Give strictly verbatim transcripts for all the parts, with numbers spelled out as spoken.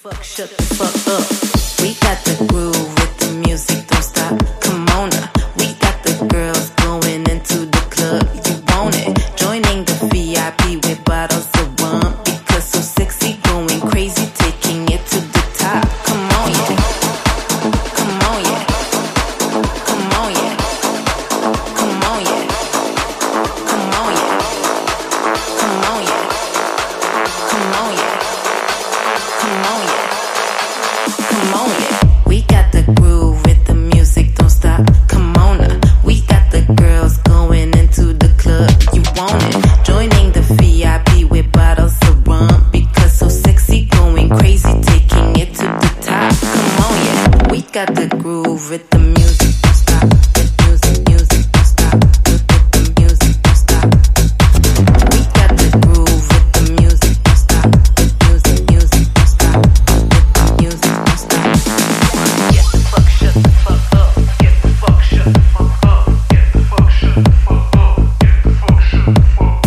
fuck, shut the fuck up. We got the groove with the music, don't stop. Come on now. We got the girls going into the club. You want it? Joining the V I P with bottles of rum. Because so sexy, going crazy, taking it to the top. Come on, yeah. Come on, yeah. Come on, yeah. Come on, yeah. Come on, yeah. Come on, yeah. Come on, yeah. Come on, yeah. Come on, yeah. We got the groove with the music, don't stop. Come on now. We got the girls going into the club. You want it? Joining the V I P with bottles of rum. Because so sexy, going crazy, taking it to the top. Come on, yeah. We got the groove with the music, don't stop. With music, music, don't stop. With the music, don't stop. We got the groove with the music, don't stop. With music, music, don't stop. With the music, don't stop. Get the fuck, shut the fuck up. Get the fuck, shut the fuck up. Get the fuck, shut the fuck up. Get the fuck, shut the fuck up.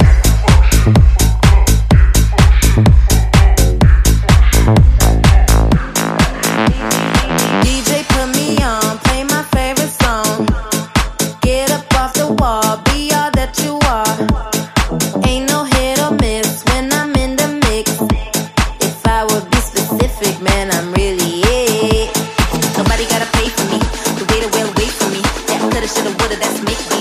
D J put me on, play my favorite song. Get up off the wall, be all that you are. Ain't no hit or miss when I'm in the mix. If I would be specific, man, I'm really it. Nobody gotta pay for me, the waiter will wait for me. That coulda, shoulda, woulda, that's me.